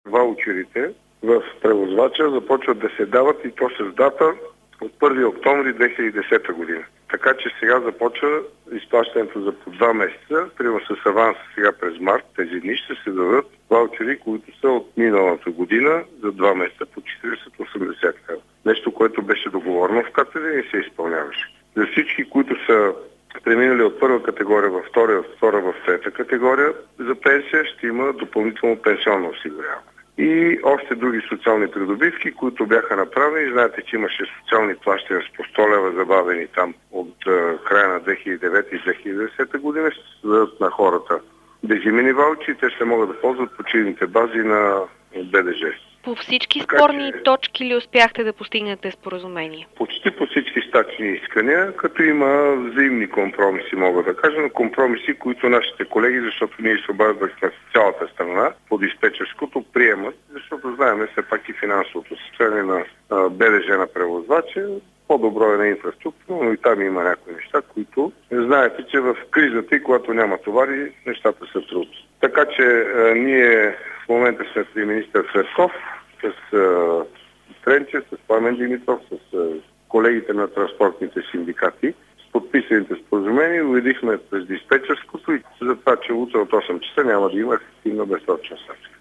ваучерите в превозвача започват да се дават и то с дата от 1 октомври 2010 година. Така че сега започва изплащането за по 2 месеца. Примерно с аванс сега през март тези дни ще се дадат ваучери, които са от миналата година за 2 месеца по 40-80 лева. Нещо, което беше договорено в КТД и се изпълняваше. За всички, които са преминали от първа категория във втора, от втора в трета категория за пенсия, ще има допълнително пенсионно осигуряване. И още други социални придобивки, които бяха направени. Знаете, че имаше социални плащания с по 100 лева забавени там от края на 2009 и 2010 година. Ще се дадат на хората безименни ваучери и те ще могат да ползват почивните бази на БДЖ. По всички спорни точки ли успяхте да постигнете споразумение? Почти по всички стачни искания, като има взаимни компромиси, мога да кажа, но компромиси, които нашите колеги, защото ние се обадвахме в цялата страна, по диспетчерското приемат, защото знаем все пак и финансовото състояние на БДЖ на превозвача, по-добро е на инфраструктура, но и там има някои неща, които знаете, че в кризата и когато няма товари, нещата са трудни. Така че ние в момента сме при министър Цветков, с Тренчев, с Пламен Димитров, с колегите на транспортните синдикати, с подписаните споразумения, убедихме през диспетчерското и за това, че утре от 8 часа няма да има ефективна безсрочна стачка.